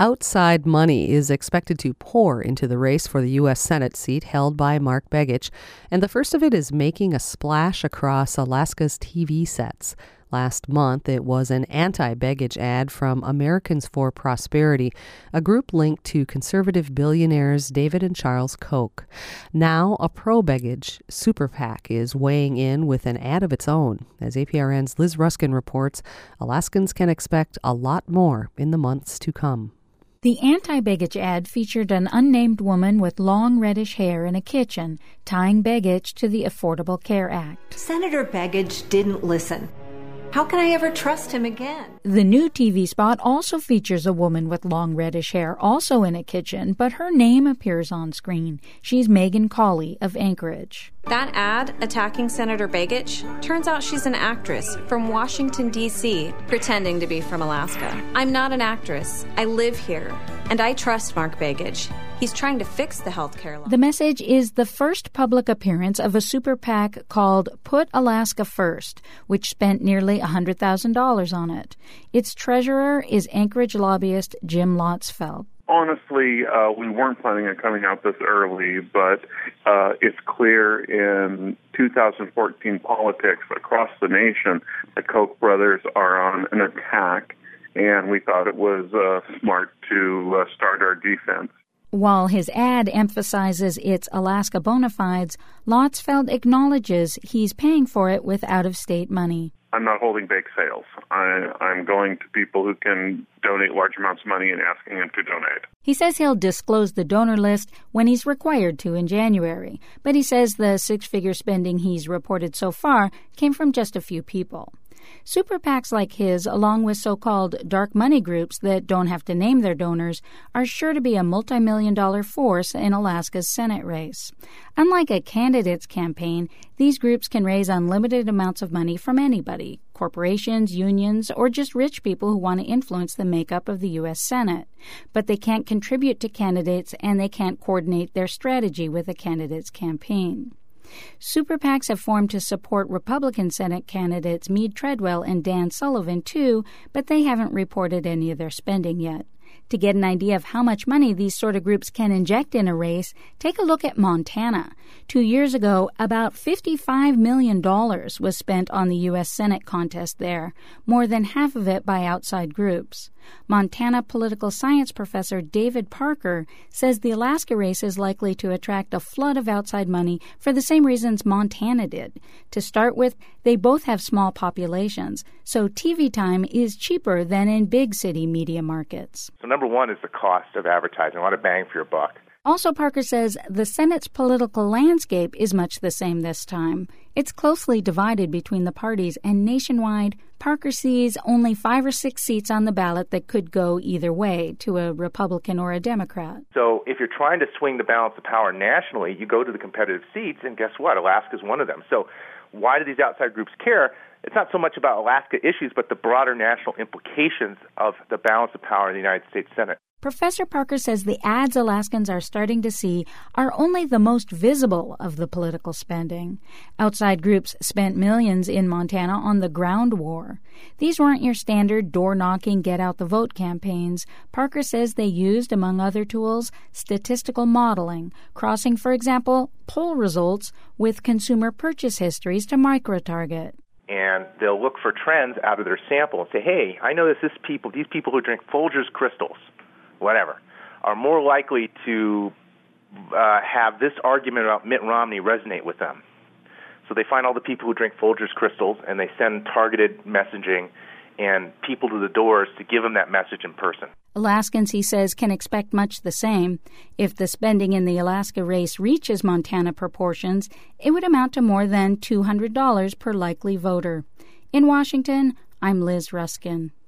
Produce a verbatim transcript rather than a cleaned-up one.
Outside money is expected to pour into the race for the U S Senate seat held by Mark Begich, and the first of it is making a splash across Alaska's T V sets. Last month, it was an anti-Begich ad from Americans for Prosperity, a group linked to conservative billionaires David and Charles Koch. Now, a pro-Begich super PAC is weighing in with an ad of its own. As A P R N's Liz Ruskin reports, Alaskans can expect a lot more in the months to come. The anti-Begich ad featured an unnamed woman with long reddish hair in a kitchen, tying Begich to the Affordable Care Act. Senator Begich didn't listen. How can I ever trust him again? The new T V spot also features a woman with long reddish hair, also in a kitchen, but her name appears on screen. She's Megan Cawley of Anchorage. That ad attacking Senator Begich, turns out she's an actress from Washington, D C, pretending to be from Alaska. I'm not an actress. I live here, and I trust Mark Begich. He's trying to fix the health care law. The message is the first public appearance of a super PAC called Put Alaska First, which spent nearly one hundred thousand dollars on it. Its treasurer is Anchorage lobbyist Jim Lotzfeld. Honestly, uh, we weren't planning on coming out this early, but uh, it's clear in two thousand fourteen politics across the nation the Koch brothers are on an attack, and we thought it was uh, smart to uh, start our defense. While his ad emphasizes its Alaska bona fides, Lotzfeld acknowledges he's paying for it with out-of-state money. I'm not holding bake sales. I, I'm going to people who can donate large amounts of money and asking them to donate. He says he'll disclose the donor list when he's required to in January, but he says the six-figure spending he's reported so far came from just a few people. Super PACs like his, along with so-called dark money groups that don't have to name their donors, are sure to be a multi-million dollar force in Alaska's Senate race. Unlike a candidate's campaign, these groups can raise unlimited amounts of money from anybody, corporations, unions, or just rich people who want to influence the makeup of the U S Senate. But they can't contribute to candidates, and they can't coordinate their strategy with a candidate's campaign. Super PACs have formed to support Republican Senate candidates Meade Treadwell and Dan Sullivan, too, but they haven't reported any of their spending yet. To get an idea of how much money these sort of groups can inject in a race, take a look at Montana. Two years ago, about fifty-five million dollars was spent on the U S Senate contest there, more than half of it by outside groups. Montana political science professor David Parker says the Alaska race is likely to attract a flood of outside money for the same reasons Montana did. To start with, they both have small populations, so T V time is cheaper than in big city media markets. So number one is the cost of advertising, a lot of bang for your buck. Also, Parker says the Senate's political landscape is much the same this time. It's closely divided between the parties, and nationwide, Parker sees only five or six seats on the ballot that could go either way, to a Republican or a Democrat. So if you're trying to swing the balance of power nationally, you go to the competitive seats, and guess what? Alaska's one of them. So why do these outside groups care? It's not so much about Alaska issues, but the broader national implications of the balance of power in the United States Senate. Professor Parker says the ads Alaskans are starting to see are only the most visible of the political spending. Outside groups spent millions in Montana on the ground war. These weren't your standard door-knocking, get-out-the-vote campaigns. Parker says they used, among other tools, statistical modeling, crossing, for example, poll results with consumer purchase histories to micro-target. And they'll look for trends out of their sample and say, hey, I notice this people, these people who drink Folgers Crystals, whatever, are more likely to uh, have this argument about Mitt Romney resonate with them. So they find all the people who drink Folgers Crystals, and they send targeted messaging and people to the doors to give them that message in person. Alaskans, he says, can expect much the same. If the spending in the Alaska race reaches Montana proportions, it would amount to more than two hundred dollars per likely voter. In Washington, I'm Liz Ruskin.